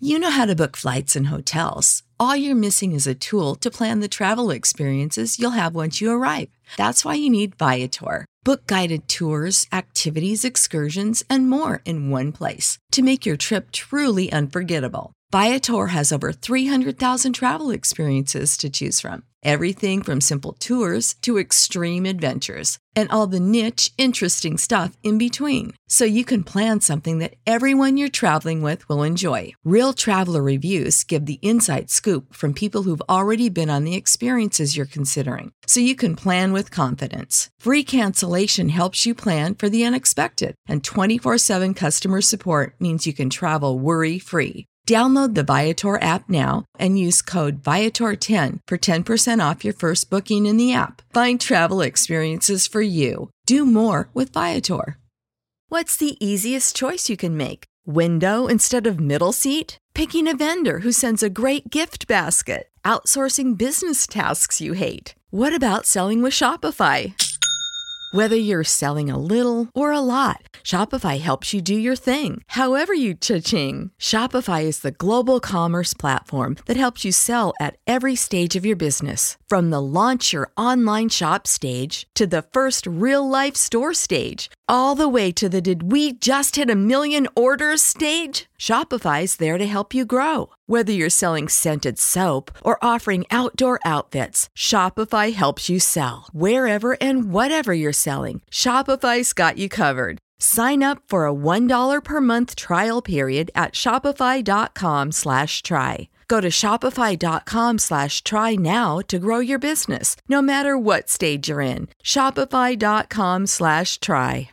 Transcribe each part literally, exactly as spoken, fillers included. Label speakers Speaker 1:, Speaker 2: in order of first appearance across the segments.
Speaker 1: You know how to book flights and hotels. All you're missing is a tool to plan the travel experiences you'll have once you arrive. That's why you need Viator. Book guided tours, activities, excursions, and more in one place to make your trip truly unforgettable. Viator has over three hundred thousand travel experiences to choose from. Everything from simple tours to extreme adventures and all the niche, interesting stuff in between. So you can plan something that everyone you're traveling with will enjoy. Real traveler reviews give the inside scoop from people who've already been on the experiences you're considering. So you can plan with confidence. Free cancellation helps you plan for the unexpected. And twenty-four seven customer support means you can travel worry-free. Download the Viator app now and use code Viator ten for ten percent off your first booking in the app. Find travel experiences for you. Do more with Viator. What's the easiest choice you can make? Window instead of middle seat? Picking a vendor who sends a great gift basket? Outsourcing business tasks you hate? What about selling with Shopify? Whether you're selling a little or a lot, Shopify helps you do your thing, however you cha-ching. Shopify is the global commerce platform that helps you sell at every stage of your business. From the launch your online shop stage to the first real-life store stage, all the way to the did we just hit a million orders stage? Shopify's there to help you grow. Whether you're selling scented soap or offering outdoor outfits, Shopify helps you sell. Wherever and whatever you're selling, Shopify's got you covered. Sign up for a one dollar per month trial period at shopify.com slash try. Go to shopify.com slash try now to grow your business, no matter what stage you're in. Shopify.com slash try.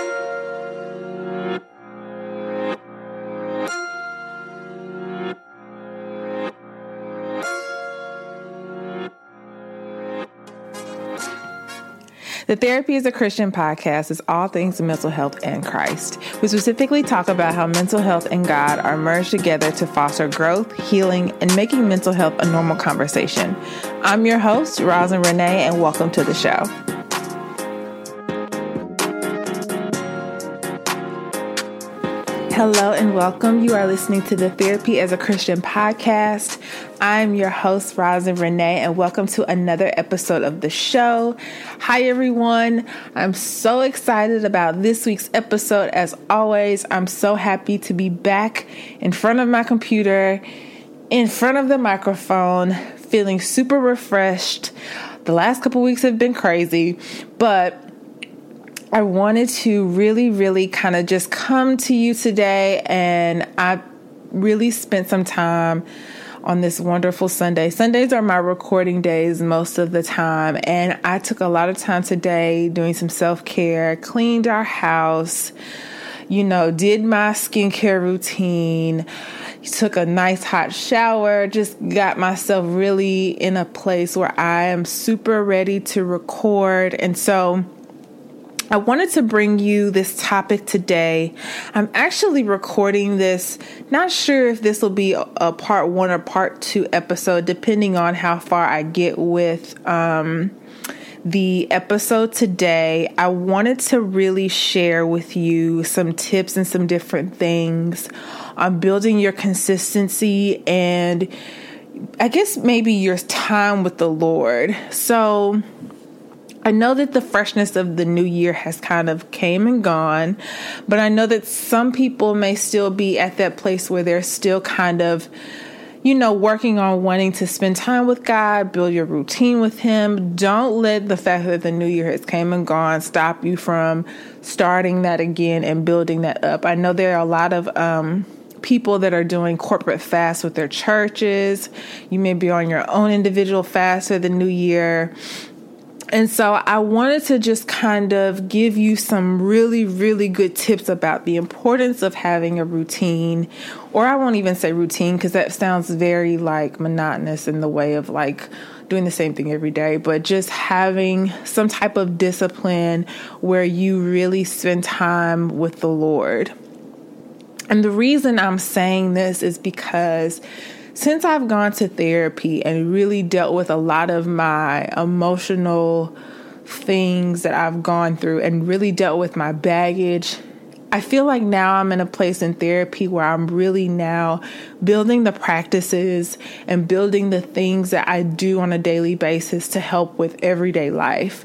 Speaker 2: The Therapy as a Christian podcast is all things mental health and Christ. We specifically talk about how mental health and God are merged together to foster growth, healing, and making mental health a normal conversation. I'm your host, Rosin Renee, and welcome to the show. Hello and welcome. You are listening to the Therapy as a Christian podcast. I'm your host, Rosin Renee, and welcome to another episode of the show. Hi, everyone. I'm so excited about this week's episode. As always, I'm so happy to be back in front of my computer, in front of the microphone, feeling super refreshed. The last couple weeks have been crazy, but I wanted to really, really kind of just come to you today, and I really spent some time on this wonderful Sunday. Sundays are my recording days most of the time, and I took a lot of time today doing some self-care, cleaned our house, you know, did my skincare routine, took a nice hot shower, just got myself really in a place where I am super ready to record. And so I wanted to bring you this topic today. I'm actually recording this, not sure if this will be a, a part one or part two episode, depending on how far I get with um, the episode today. I wanted to really share with you some tips and some different things on building your consistency and I guess maybe your time with the Lord. So I know that the freshness of the new year has kind of came and gone, but I know that some people may still be at that place where they're still kind of, you know, working on wanting to spend time with God, build your routine with Him. Don't let the fact that the new year has came and gone stop you from starting that again and building that up. I know there are a lot of um, people that are doing corporate fasts with their churches. You may be on your own individual fast for the new year. And so I wanted to just kind of give you some really, really good tips about the importance of having a routine, or I won't even say routine because that sounds very like monotonous in the way of like doing the same thing every day, but just having some type of discipline where you really spend time with the Lord. And the reason I'm saying this is because since I've gone to therapy and really dealt with a lot of my emotional things that I've gone through and really dealt with my baggage, I feel like now I'm in a place in therapy where I'm really now building the practices and building the things that I do on a daily basis to help with everyday life.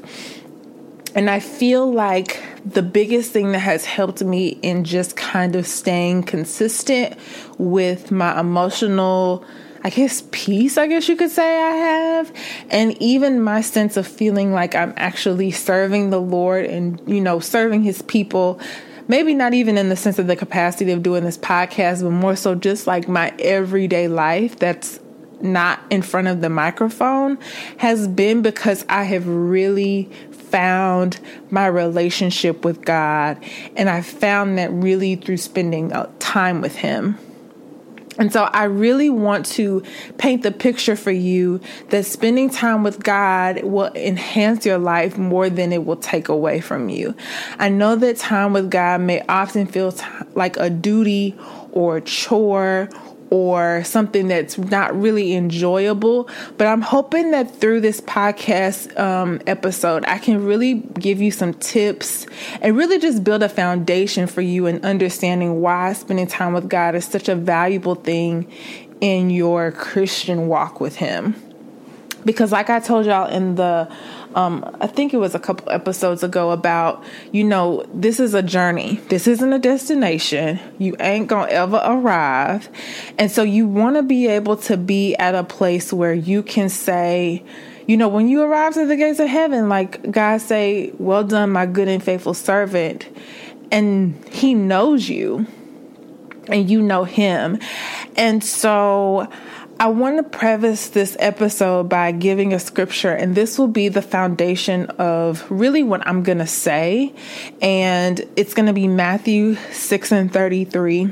Speaker 2: And I feel like the biggest thing that has helped me in just kind of staying consistent with my emotional, I guess, peace, I guess you could say I have. And even my sense of feeling like I'm actually serving the Lord and, you know, serving his people. Maybe not even in the sense of the capacity of doing this podcast, but more so just like my everyday life that's not in front of the microphone has been because I have really found my relationship with God. And I found that really through spending time with him. And so I really want to paint the picture for you that spending time with God will enhance your life more than it will take away from you. I know that time with God may often feel t- like a duty or a chore or something that's not really enjoyable. But I'm hoping that through this podcast um, episode, I can really give you some tips and really just build a foundation for you in understanding why spending time with God is such a valuable thing in your Christian walk with him. Because like I told y'all in the, um, I think it was a couple episodes ago about, you know, this is a journey. This isn't a destination. You ain't gonna ever arrive. And so you want to be able to be at a place where you can say, you know, when you arrive to the gates of heaven, like God say, well done, my good and faithful servant. And he knows you and you know him. And so I want to preface this episode by giving a scripture, and this will be the foundation of really what I'm going to say. And it's going to be Matthew six and thirty-three,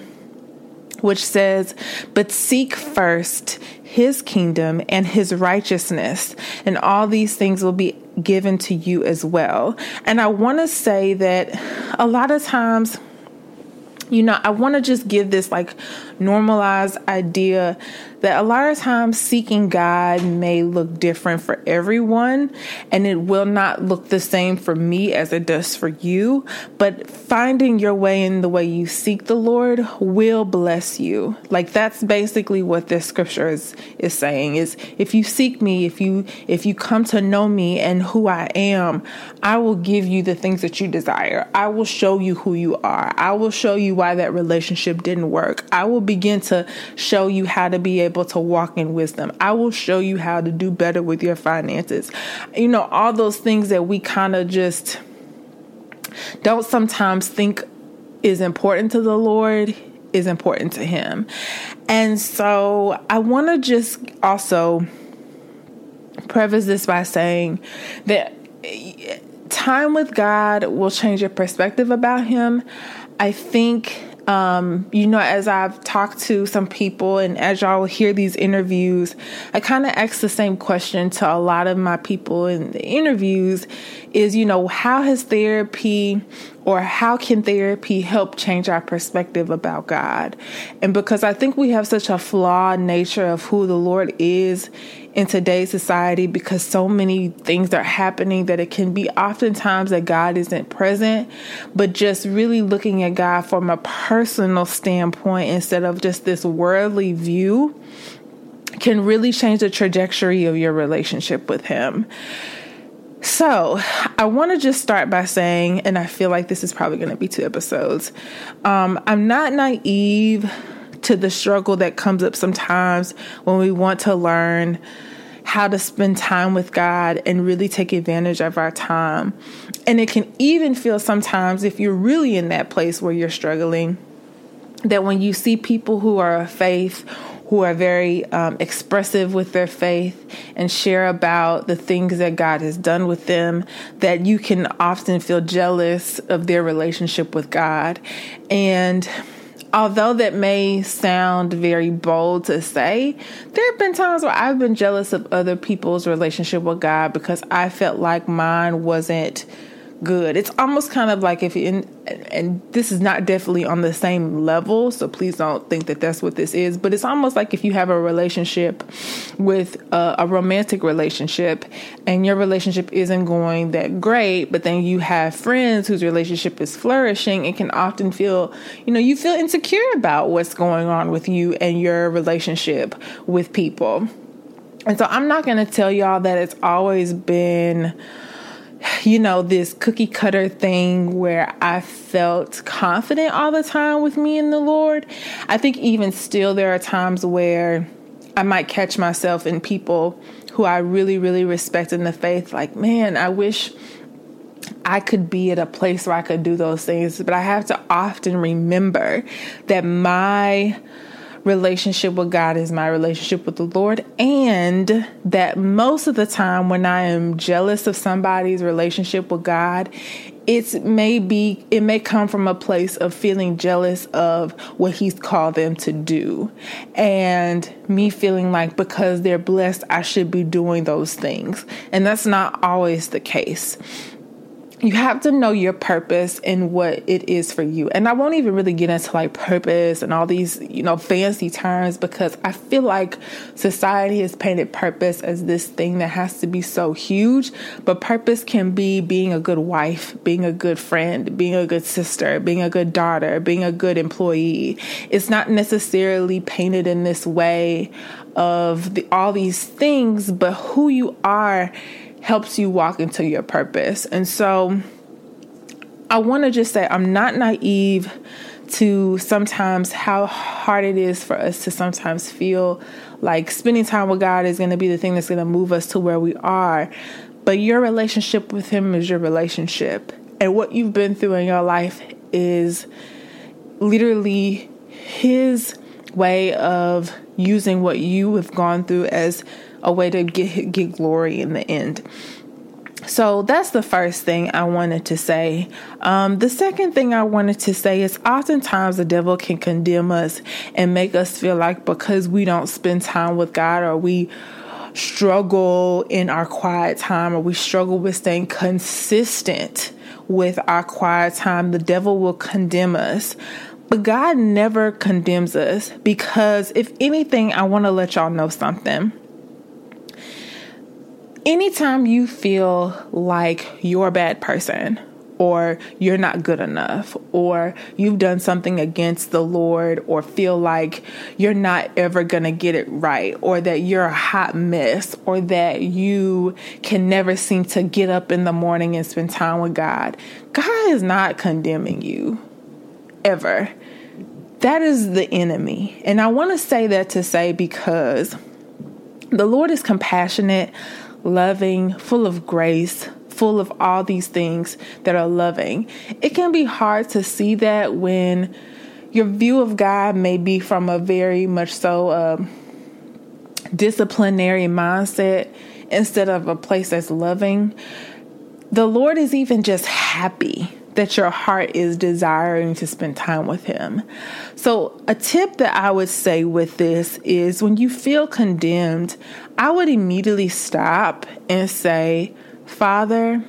Speaker 2: which says, "But seek first his kingdom and his righteousness, and all these things will be given to you as well." And I want to say that a lot of times, you know, I want to just give this like normalized idea that a lot of times seeking God may look different for everyone, and it will not look the same for me as it does for you. But finding your way in the way you seek the Lord will bless you. Like that's basically what this scripture is, is saying is if you seek me, if you if you come to know me and who I am, I will give you the things that you desire. I will show you who you are. I will show you why that relationship didn't work. I will begin to show you how to be able to walk in wisdom. I will show you how to do better with your finances. You know, all those things that we kind of just don't sometimes think is important to the Lord is important to him. And so I want to just also preface this by saying that time with God will change your perspective about him. I think Um, you know, as I've talked to some people and as y'all will hear these interviews, I kind of ask the same question to a lot of my people in the interviews is, you know, how has therapy or how can therapy help change our perspective about God? And because I think we have such a flawed nature of who the Lord is in today's society, because so many things are happening that it can be oftentimes that God isn't present, but just really looking at God from a personal standpoint instead of just this worldly view can really change the trajectory of your relationship with him. So I want to just start by saying, and I feel like this is probably going to be two episodes. Um, I'm not naive to the struggle that comes up sometimes when we want to learn how to spend time with God and really take advantage of our time. And it can even feel sometimes, if you're really in that place where you're struggling, that when you see people who are of faith, who are very um, expressive with their faith and share about the things that God has done with them, that you can often feel jealous of their relationship with God. And although that may sound very bold to say, there have been times where I've been jealous of other people's relationship with God because I felt like mine wasn't good. It's almost kind of like if you, and, and this is not definitely on the same level, so please don't think that that's what this is, but it's almost like if you have a relationship with a, a romantic relationship and your relationship isn't going that great, but then you have friends whose relationship is flourishing, it can often feel, you know, you feel insecure about what's going on with you and your relationship with people. And so I'm not going to tell y'all that it's always been, you know, this cookie cutter thing where I felt confident all the time with me and the Lord. I think even still there are times where I might catch myself in people who I really, really respect in the faith. Like, man, I wish I could be at a place where I could do those things. But I have to often remember that my relationship with God is my relationship with the Lord, and that most of the time when I am jealous of somebody's relationship with God, it's may be, it may come from a place of feeling jealous of what He's called them to do, and me feeling like because they're blessed, I should be doing those things. And that's not always the case. You have to know your purpose and what it is for you. And I won't even really get into like purpose and all these, you know, fancy terms, because I feel like society has painted purpose as this thing that has to be so huge. But purpose can be being a good wife, being a good friend, being a good sister, being a good daughter, being a good employee. It's not necessarily painted in this way of the, all these things, but who you are helps you walk into your purpose. And so I want to just say I'm not naive to sometimes how hard it is for us to sometimes feel like spending time with God is going to be the thing that's going to move us to where we are. But your relationship with Him is your relationship. And what you've been through in your life is literally His way of using what you have gone through as a way to get get glory in the end. So that's the first thing I wanted to say. Um, the second thing I wanted to say is oftentimes the devil can condemn us and make us feel like because we don't spend time with God, or we struggle in our quiet time, or we struggle with staying consistent with our quiet time, the devil will condemn us. But God never condemns us, because if anything, I want to let y'all know something. Anytime you feel like you're a bad person, or you're not good enough, or you've done something against the Lord, or feel like you're not ever going to get it right, or that you're a hot mess, or that you can never seem to get up in the morning and spend time with God, God is not condemning you ever. That is the enemy. And I want to say that to say because the Lord is compassionate, loving, full of grace, full of all these things that are loving. It can be hard to see that when your view of God may be from a very much so uh, disciplinary mindset instead of a place that's loving. The Lord is even just happy that your heart is desiring to spend time with Him. So a tip that I would say with this is when you feel condemned, I would immediately stop and say, Father,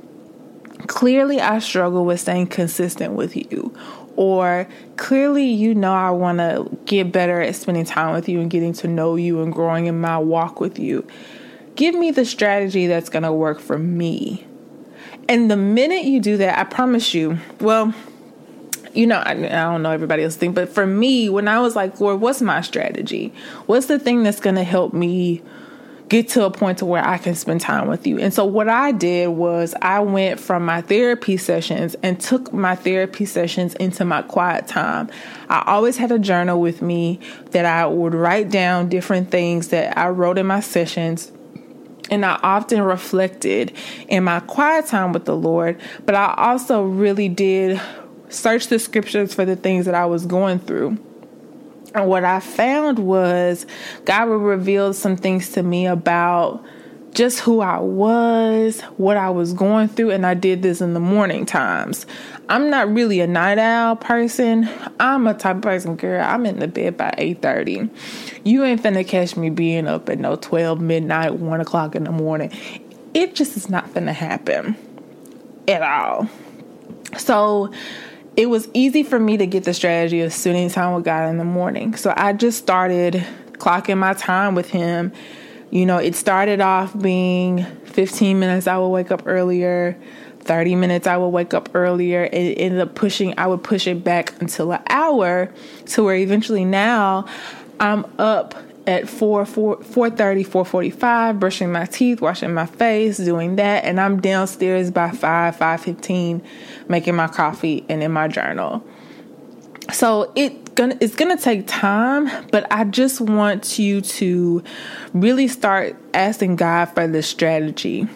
Speaker 2: clearly I struggle with staying consistent with you. Or clearly, you know, I want to get better at spending time with you and getting to know you and growing in my walk with you. Give me the strategy that's going to work for me. And the minute you do that, I promise you, well, you know, I, I don't know everybody else think, but for me, when I was like, Lord, what's my strategy? What's the thing that's going to help me get to a point to where I can spend time with you? And so what I did was I went from my therapy sessions and took my therapy sessions into my quiet time. I always had a journal with me that I would write down different things that I wrote in my sessions. And I often reflected in my quiet time with the Lord, but I also really did search the scriptures for the things that I was going through. And what I found was God would reveal some things to me about just who I was, what I was going through. And I did this in the morning times. I'm not really a night owl person. I'm a type of person, girl, I'm in the bed by eight thirty. You ain't finna catch me being up at no twelve midnight, one o'clock in the morning. It just is not finna happen. at all. So it was easy for me to get the strategy of spending time with God in the morning. So I just started clocking my time with him. You know, it started off being fifteen minutes I would wake up earlier, thirty minutes I would wake up earlier. It ended up pushing, I would push it back until an hour, to where eventually now I'm up at four, four, four thirty, four forty-five, brushing my teeth, washing my face, doing that. And I'm downstairs by five, five fifteen, making my coffee and in my journal. So it gonna, it's going to take time, but I just want you to really start asking God for the strategy.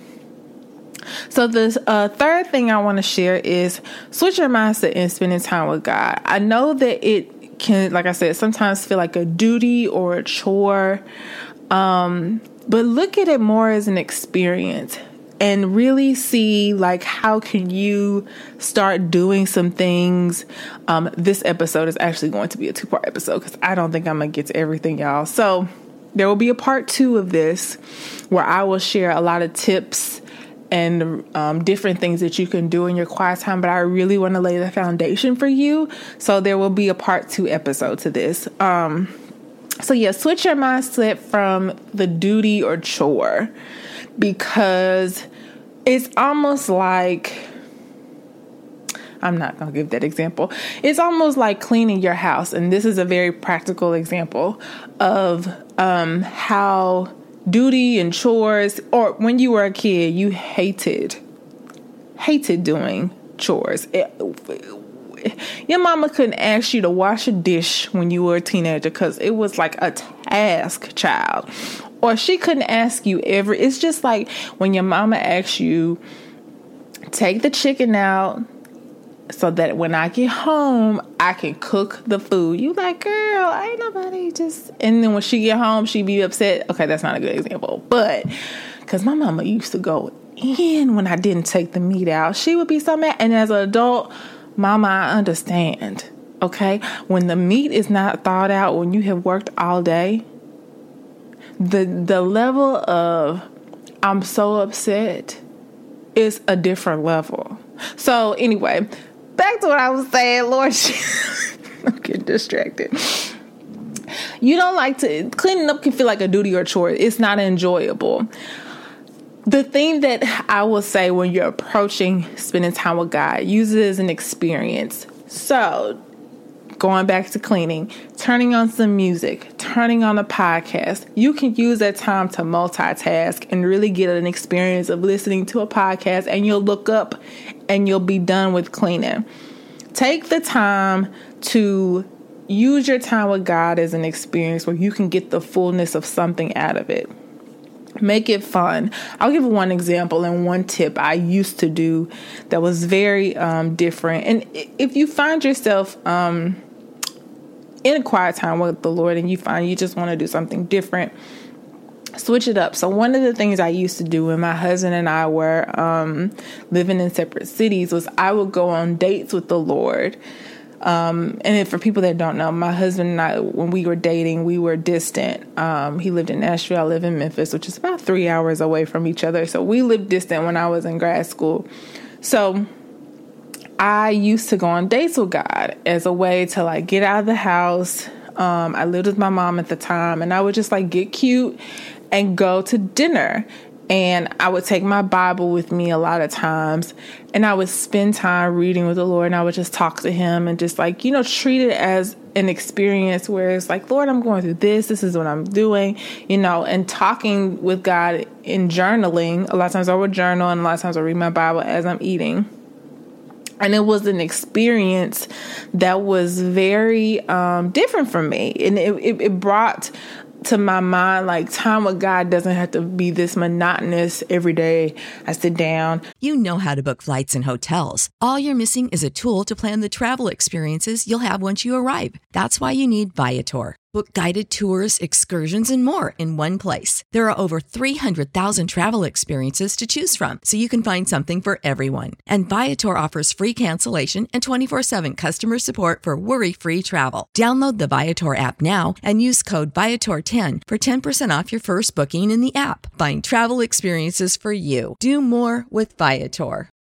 Speaker 2: So the uh, third thing I want to share is switch your mindset and spending time with God. I know that it can, like I said, sometimes feel like a duty or a chore, um, but look at it more as an experience and really see, like, how can you start doing some things. Um, this episode is actually going to be a two-part episode because I don't think I'm going to get to everything, y'all. So there will be a part two of this where I will share a lot of tips and um, different things that you can do in your quiet time, but I really want to lay the foundation for you. So there will be a part two episode to this. Um, so yeah, switch your mindset from the duty or chore, because it's almost like, I'm not going to give that example. It's almost like cleaning your house. And this is a very practical example of um, how duty and chores, or when you were a kid, you hated, hated doing chores. It, your mama couldn't ask you to wash a dish when you were a teenager because it was like a task, child. Or she couldn't ask you every, it's just like when your mama asks you, take the chicken out so that when I get home, I can cook the food. You like, girl, ain't nobody just... And then when she get home, she be upset. Okay, that's not a good example. But, because my mama used to go in when I didn't take the meat out. She would be so mad. And as an adult, mama, I understand. Okay? When the meat is not thawed out, when you have worked all day, the the level of, I'm so upset, is a different level. So, anyway... Back to what I was saying, Lord, I'm getting distracted. You don't like to, cleaning up can feel like a duty or chore. It's not enjoyable. The thing that I will say when you're approaching spending time with God, use it as an experience. So, going back to cleaning, turning on some music, turning on a podcast, you can use that time to multitask and really get an experience of listening to a podcast, and you'll look up and you'll be done with cleaning. Take the time to use your time with God as an experience where you can get the fullness of something out of it. Make it fun. I'll give one example and one tip I used to do that was very um, different. And if you find yourself um, in a quiet time with the Lord and you find you just want to do something different, switch it up. So one of the things I used to do when my husband and I were um, living in separate cities was I would go on dates with the Lord. Um, and for people that don't know, my husband and I, when we were dating, we were distant. Um, he lived in Nashville. I live in Memphis, which is about three hours away from each other. So we lived distant when I was in grad school. So I used to go on dates with God as a way to like get out of the house. Um, I lived with my mom at the time, and I would just like get cute and go to dinner. And I would take my Bible with me a lot of times, and I would spend time reading with the Lord, and I would just talk to him and just like, you know, treat it as an experience where it's like, Lord, I'm going through this. This is what I'm doing, you know, and talking with God in journaling. A lot of times I would journal, and a lot of times I read my Bible as I'm eating. And it was an experience that was very um, different for me. And it, it, it brought to my mind, like, time with God doesn't have to be this monotonous every day. I sit down.
Speaker 1: You know how to book flights and hotels. All you're missing is a tool to plan the travel experiences you'll have once you arrive. That's why you need Viator. Book guided tours, excursions, and more in one place. There are over three hundred thousand travel experiences to choose from, so you can find something for everyone. And Viator offers free cancellation and twenty-four seven customer support for worry-free travel. Download the Viator app now and use code Viator ten for ten percent off your first booking in the app. Find travel experiences for you. Do more with Viator.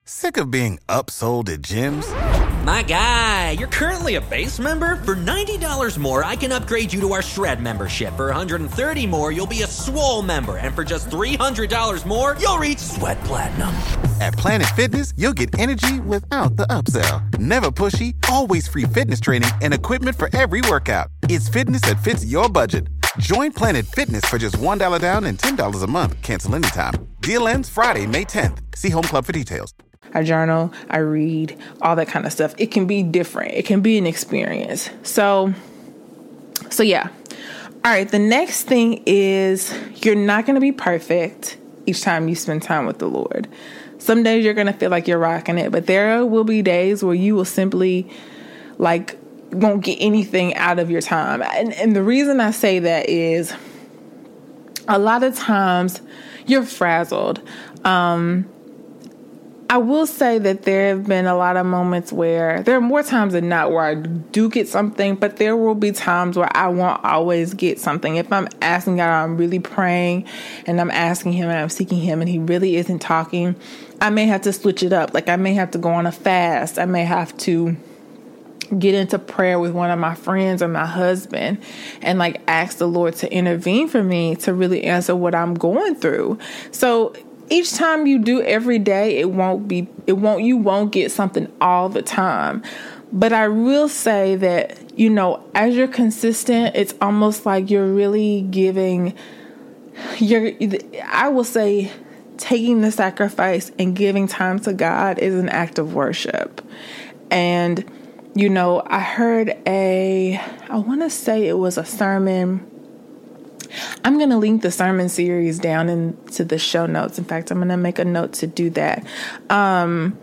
Speaker 3: Sick of being upsold at gyms?
Speaker 4: My guy, you're currently a base member? For ninety dollars more, I can upgrade you to our Shred membership. For one hundred thirty dollars more, you'll be a Swole member. And for just three hundred dollars more, you'll reach Sweat Platinum.
Speaker 3: At Planet Fitness, you'll get energy without the upsell. Never pushy, always free fitness training and equipment for every workout. It's fitness that fits your budget. Join Planet Fitness for just one dollar down and ten dollars a month. Cancel anytime. Deal ends Friday, May tenth. See Home Club for details.
Speaker 2: I journal, I read, all that kind of stuff. It can be different. It can be an experience. So, so yeah. All right. The next thing is you're not going to be perfect each time you spend time with the Lord. Some days you're going to feel like you're rocking it, but there will be days where you will simply like won't get anything out of your time. And, and the reason I say that is a lot of times you're frazzled. Um, I will say that there have been a lot of moments where there are more times than not where I do get something, but there will be times where I won't always get something. If I'm asking God, I'm really praying and I'm asking him and I'm seeking him and he really isn't talking, I may have to switch it up. Like I may have to go on a fast. I may have to get into prayer with one of my friends or my husband and like ask the Lord to intervene for me to really answer what I'm going through. So each time you do every day, it won't be, it won't, you won't get something all the time. But I will say that, you know, as you're consistent, it's almost like you're really giving, you're, I will say, taking the sacrifice and giving time to God is an act of worship. And, you know, I heard a, I want to say it was a sermon. I'm going to link the sermon series down into the show notes. In fact, I'm going to make a note to do that. Um,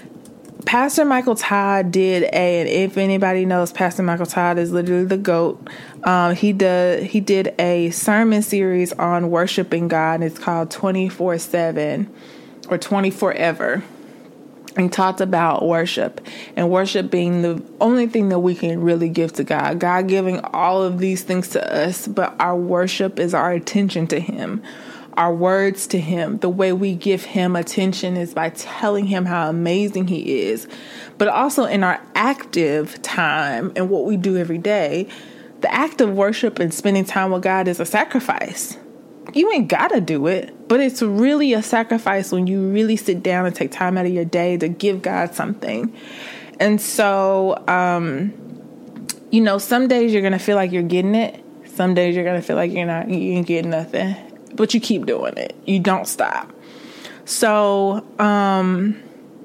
Speaker 2: Pastor Michael Todd did a, and if anybody knows, Pastor Michael Todd is literally the GOAT. Um, he did, he did a sermon series on worshiping God, and it's called twenty-four seven or twenty-four ever. And talked about worship and worship being the only thing that we can really give to God. God giving all of these things to us, but our worship is our attention to him, our words to him. The way we give him attention is by telling him how amazing he is. But also in our active time and what we do every day, the act of worship and spending time with God is a sacrifice. You ain't gotta do it, but it's really a sacrifice when you really sit down and take time out of your day to give God something. And so, um, you know, some days you're going to feel like you're getting it. Some days you're going to feel like you're not, you ain't getting nothing, but you keep doing it. You don't stop. So, um,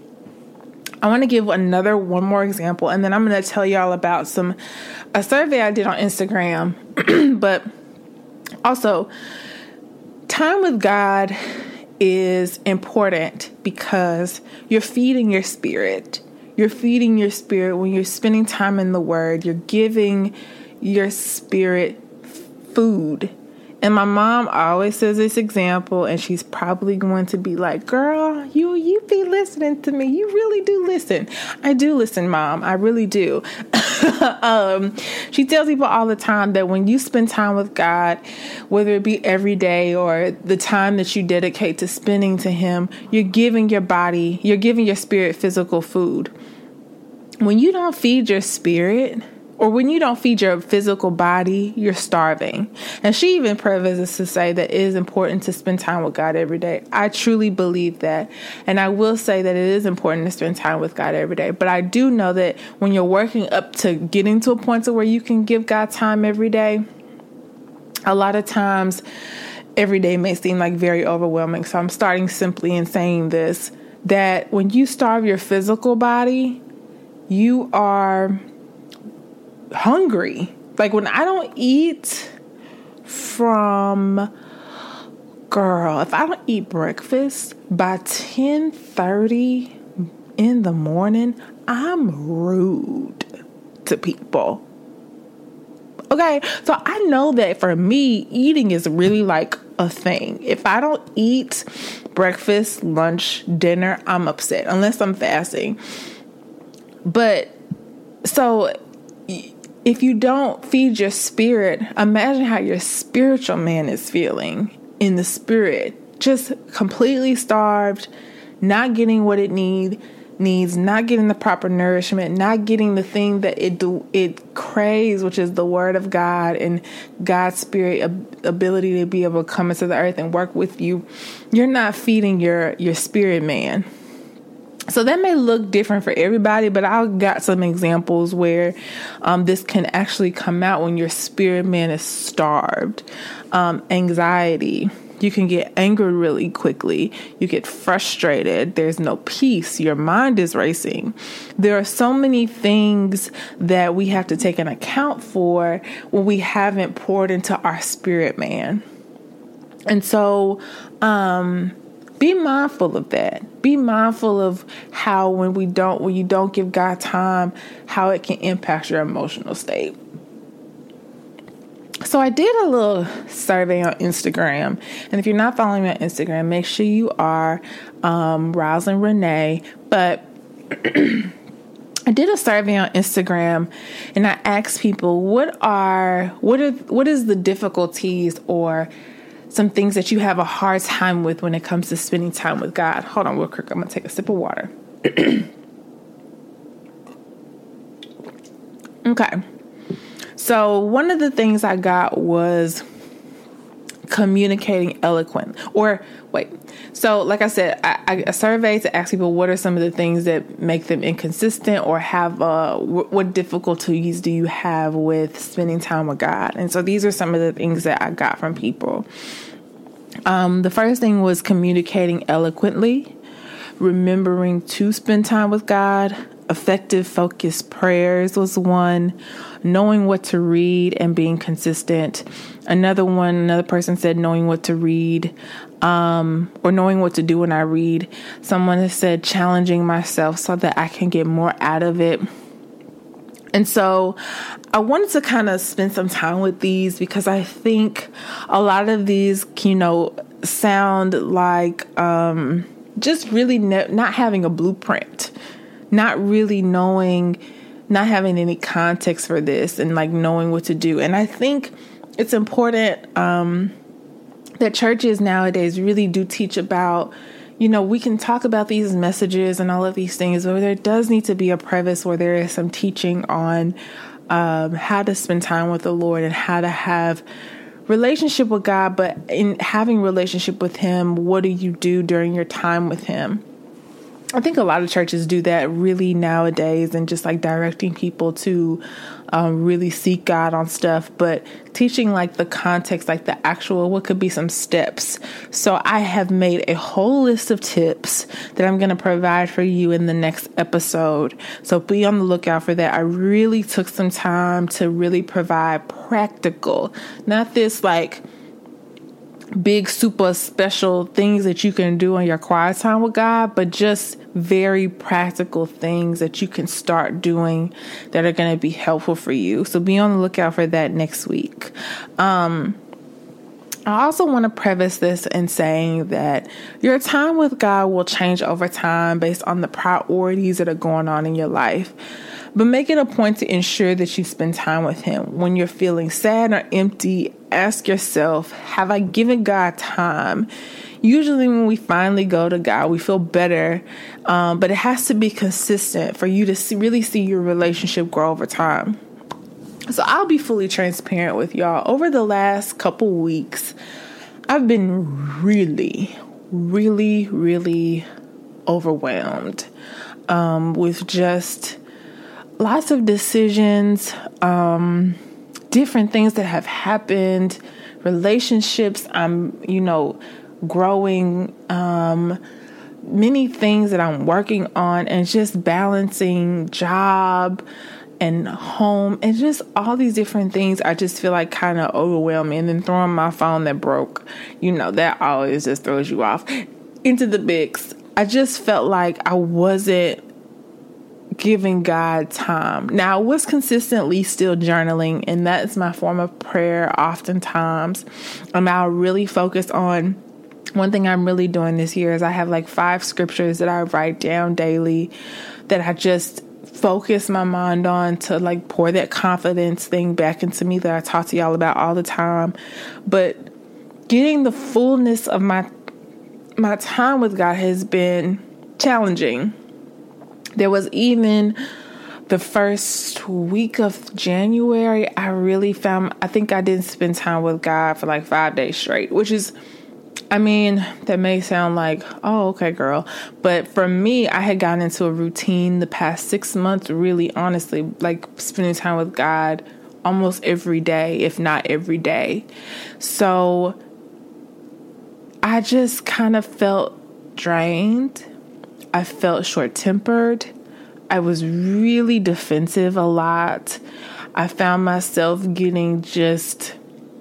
Speaker 2: I want to give another one more example, and then I'm going to tell y'all about some, a survey I did on Instagram, but also, time with God is important because you're feeding your spirit. You're feeding your spirit when you're spending time in the Word. You're giving your spirit food. And my mom always says this example, and she's probably going to be like, girl, you you be listening to me. You really do listen. I do listen, Mom. I really do. um, she tells people all the time that when you spend time with God, whether it be every day or the time that you dedicate to spending to him, you're giving your body, you're giving your spirit physical food. When you don't feed your spirit, or when you don't feed your physical body, you're starving. And she even prefaces to say that it is important to spend time with God every day. I truly believe that. And I will say that it is important to spend time with God every day. But I do know that when you're working up to getting to a point to where you can give God time every day, a lot of times every day may seem like very overwhelming. So I'm starting simply in saying this, that when you starve your physical body, you are hungry. Like when I don't eat from, girl, if I don't eat breakfast by ten thirty in the morning, I'm rude to people. Okay, so I know that for me, eating is really like a thing. If I don't eat breakfast, lunch, dinner, I'm upset unless I'm fasting. But so if you don't feed your spirit, imagine how your spiritual man is feeling in the spirit, just completely starved, not getting what it need needs, not getting the proper nourishment, not getting the thing that it do, it craves, which is the word of God and God's spirit ab- ability to be able to come into the earth and work with you, you're not feeding your, your spirit man. So that may look different for everybody, but I got some examples where um, this can actually come out when your spirit man is starved. Um, anxiety. You can get angered really quickly. You get frustrated. There's no peace. Your mind is racing. There are so many things that we have to take an account for when we haven't poured into our spirit man. And so, um, be mindful of that. Be mindful of how when we don't, when you don't give God time, how it can impact your emotional state. So I did a little survey on Instagram, and if you're not following me on Instagram, make sure you are, um, Rosalind Renee. But I did a survey on Instagram, and I asked people, what are, what are, what is the difficulties or some things that you have a hard time with when it comes to spending time with God? Hold on real quick. I'm going to take a sip of water. Okay. So one of the things I got was communicating eloquent or wait. So like I said, I, I surveyed to ask people what are some of the things that make them inconsistent or have, uh, w- what difficulties do you have with spending time with God? And so these are some of the things that I got from people. Um, the first thing was communicating eloquently, remembering to spend time with God. Effective focused prayers was one. Knowing what to read and being consistent. Another one, another person said knowing what to read, um, or knowing what to do when I read. Someone has said challenging myself so that I can get more out of it. And so I wanted to kind of spend some time with these because I think a lot of these, you know, sound like um, just really ne- not having a blueprint. Not really knowing, not having any context for this and like knowing what to do. And I think it's important um, that churches nowadays really do teach about, you know, we can talk about these messages and all of these things, but there does need to be a preface where there is some teaching on um, how to spend time with the Lord and how to have relationship with God. But in having relationship with Him, what do you do during your time with Him? I think a lot of churches do that really nowadays and just like directing people to um, really seek God on stuff, but teaching like the context, like the actual, what could be some steps. So I have made a whole list of tips that I'm going to provide for you in the next episode. So be on the lookout for that. I really took some time to really provide practical, not this like big, super special things that you can do in your quiet time with God, but just very practical things that you can start doing that are going to be helpful for you. So be on the lookout for that next week. Um, I also want to preface this in saying that your time with God will change over time based on the priorities that are going on in your life. But make it a point to ensure that you spend time with Him. When you're feeling sad or empty, ask yourself, have I given God time? Usually when we finally go to God, we feel better, um, but it has to be consistent for you to see, really see your relationship grow over time. So I'll be fully transparent with y'all. Over the last couple weeks, I've been really, really, really overwhelmed um, with just lots of decisions, um, different things that have happened, relationships I'm, you know, growing, um, many things that I'm working on, and just balancing job and home and just all these different things. I just feel like kind of overwhelming. And then throwing my phone that broke, you know, that always just throws you off into the mix. I just felt like I wasn't giving God time. Now, I was consistently still journaling, and that's my form of prayer oftentimes. I'm now really focused on one thing I'm really doing this year is I have like five scriptures that I write down daily that I just focus my mind on to like pour that confidence thing back into me that I talk to y'all about all the time. But getting the fullness of my my time with God has been challenging. There was even the first week of January, I really found, I think I didn't spend time with God for like five days straight, which is, I mean, that may sound like, oh, okay, girl. But for me, I had gotten into a routine the past six months, really honestly, like spending time with God almost every day, if not every day. So I just kind of felt drained. I felt short-tempered. I was really defensive a lot. I found myself getting just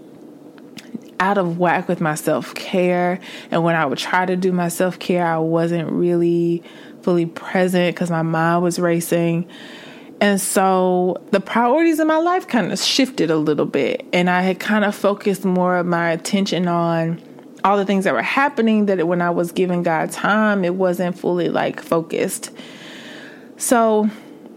Speaker 2: out of whack with my self-care. And when I would try to do my self-care, I wasn't really fully present because my mind was racing. And so the priorities in my life kind of shifted a little bit. And I had kind of focused more of my attention on all the things that were happening, that when I was giving God time, it wasn't fully like focused. So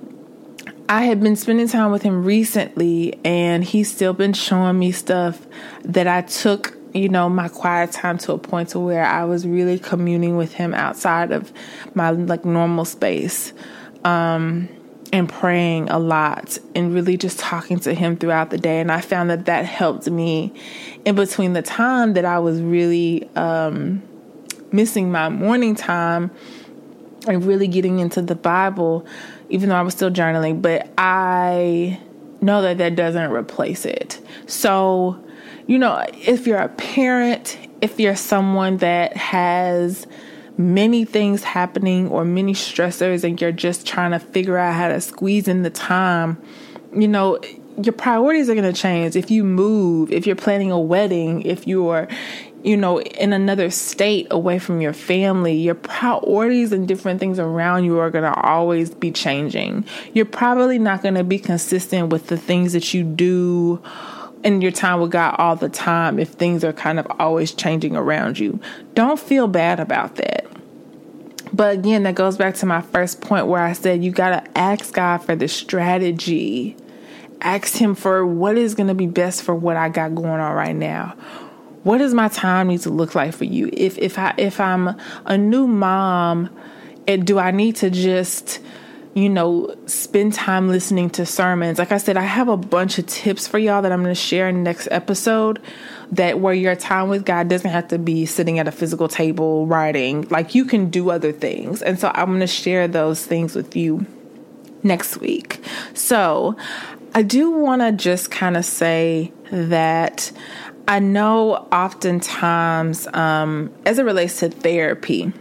Speaker 2: I had been spending time with him recently, and he's still been showing me stuff that I took, you know, my quiet time to a point to where I was really communing with him outside of my like normal space, um, and praying a lot and really just talking to him throughout the day. And I found that that helped me in between the time that I was really um, missing my morning time and really getting into the Bible, even though I was still journaling. But I know that that doesn't replace it. So, you know, if you're a parent, if you're someone that has many things happening or many stressors and you're just trying to figure out how to squeeze in the time, you know, your priorities are going to change. If you move, if you're planning a wedding, if you're, you know, in another state away from your family, your priorities and different things around you are going to always be changing. You're probably not going to be consistent with the things that you do in your time with God all the time if things are kind of always changing around you. Don't feel bad about that. But again, that goes back to my first point where I said you got to ask God for the strategy. Ask him for what is going to be best for what I got going on right now. What does my time need to look like for you? If if I if I'm a new mom, it, do I need to just, you know, spend time listening to sermons? Like I said, I have a bunch of tips for y'all that I'm going to share in the next episode, that where your time with God doesn't have to be sitting at a physical table writing. Like, you can do other things. And so I'm going to share those things with you next week. So I do want to just kind of say that I know oftentimes, um, as it relates to therapy,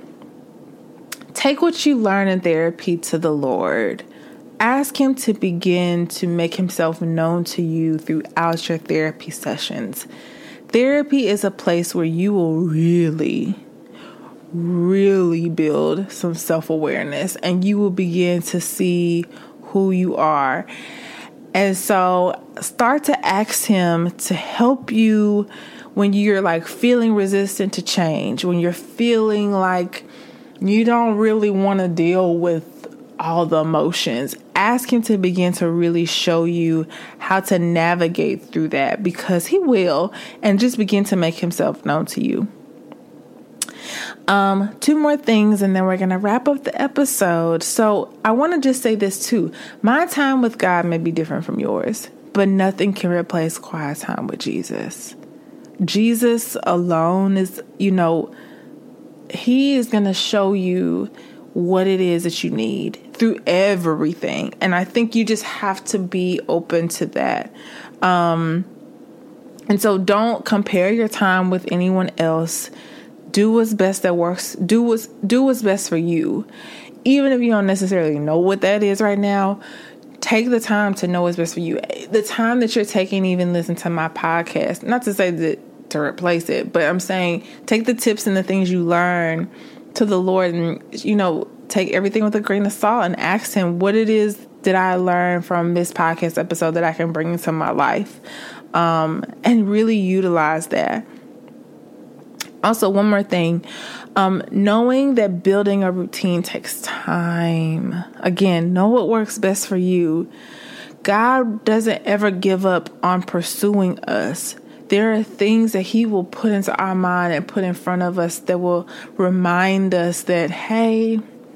Speaker 2: take what you learn in therapy to the Lord. Ask him to begin to make himself known to you throughout your therapy sessions. Therapy is a place where you will really, really build some self-awareness, and you will begin to see who you are. And so start to ask him to help you when you're like feeling resistant to change, when you're feeling like you don't really want to deal with all the emotions. Ask him to begin to really show you how to navigate through that, because he will, and just begin to make himself known to you. Um, two more things, and then we're going to wrap up the episode. So I want to just say this too. My time with God may be different from yours, but nothing can replace quiet time with Jesus. Jesus alone is, you know, he is going to show you what it is that you need through everything. And I think you just have to be open to that. Um, and so don't compare your time with anyone else. Do what's best that works. Do what's, do what's best for you. Even if you don't necessarily know what that is right now, take the time to know what's best for you. The time that you're taking, even listen to my podcast, not to say that to replace it, but I'm saying take the tips and the things you learn to the Lord, and, you know, take everything with a grain of salt and ask him, what it is that I learned from this podcast episode that I can bring into my life, um, and really utilize that. Also, one more thing, um, knowing that building a routine takes time. Again, know what works best for you. God doesn't ever give up on pursuing us. There are things that he will put into our mind and put in front of us that will remind us that, hey,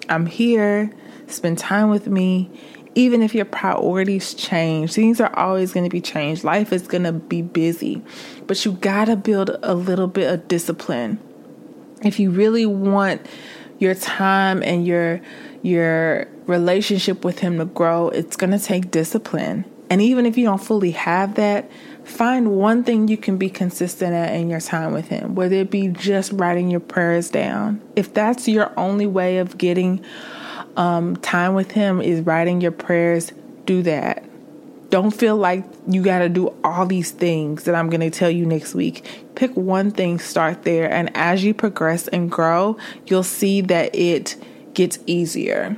Speaker 2: I'm here. Spend time with me. Even if your priorities change, things are always going to be changed. Life is going to be busy, but you got to build a little bit of discipline. If you really want your time and your your relationship with him to grow, it's going to take discipline. And even if you don't fully have that, find one thing you can be consistent at in your time with him, whether it be just writing your prayers down. If that's your only way of getting um, time with him is writing your prayers, do that. Don't feel like you got to do all these things that I'm going to tell you next week. Pick one thing, start there. And as you progress and grow, you'll see that it gets easier.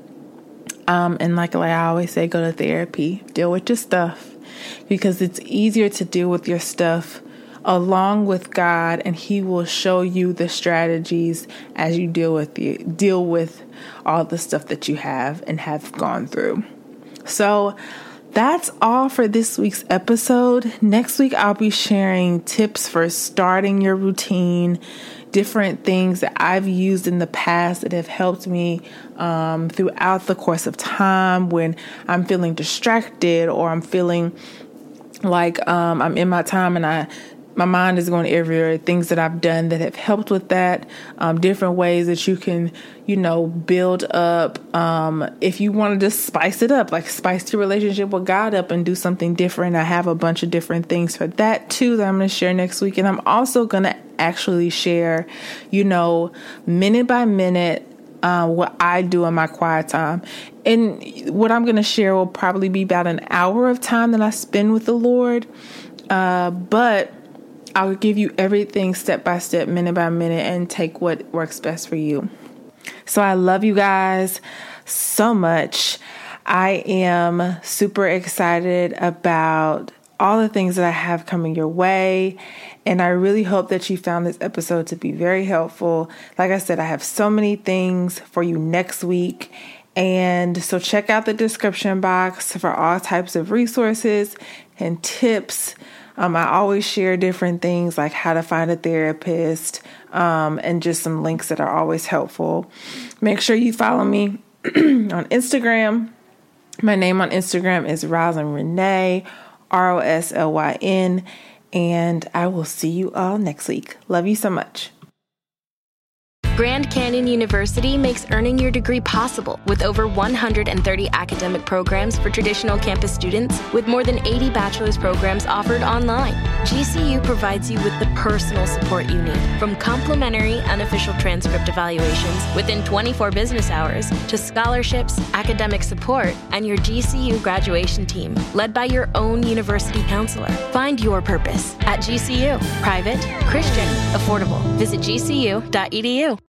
Speaker 2: Um, and like, like I always say, go to therapy, deal with your stuff, because it's easier to deal with your stuff along with God, and he will show you the strategies as you deal with the, deal with all the stuff that you have and have gone through. So that's all for this week's episode. Next week, I'll be sharing tips for starting your routine, different things that I've used in the past that have helped me um, throughout the course of time when I'm feeling distracted or I'm feeling like um, I'm in my time and I my mind is going everywhere. Things that I've done that have helped with that. Um, different ways that you can, you know, build up. Um, if you want to just spice it up, like spice your relationship with God up and do something different. I have a bunch of different things for that too that I'm going to share next week. And I'm also going to actually share, you know, minute by minute, uh, what I do in my quiet time. And what I'm going to share will probably be about an hour of time that I spend with the Lord. Uh, but I'll give you everything step by step, minute by minute, and take what works best for you. So I love you guys so much. I am super excited about all the things that I have coming your way. And I really hope that you found this episode to be very helpful. Like I said, I have so many things for you next week. And so check out the description box for all types of resources and tips. Um, I always share different things like how to find a therapist, um, and just some links that are always helpful. Make sure you follow me on Instagram. My name on Instagram is Roslyn Renee, R O S L Y N, and I will see you all next week. Love you so much.
Speaker 5: Grand Canyon University makes earning your degree possible with over one hundred thirty academic programs for traditional campus students, with more than eighty bachelor's programs offered online. G C U provides you with the personal support you need, from complimentary unofficial transcript evaluations within twenty-four business hours to scholarships, academic support, and your G C U graduation team, led by your own university counselor. Find your purpose at G C U. Private, Christian, affordable. Visit G C U dot E D U.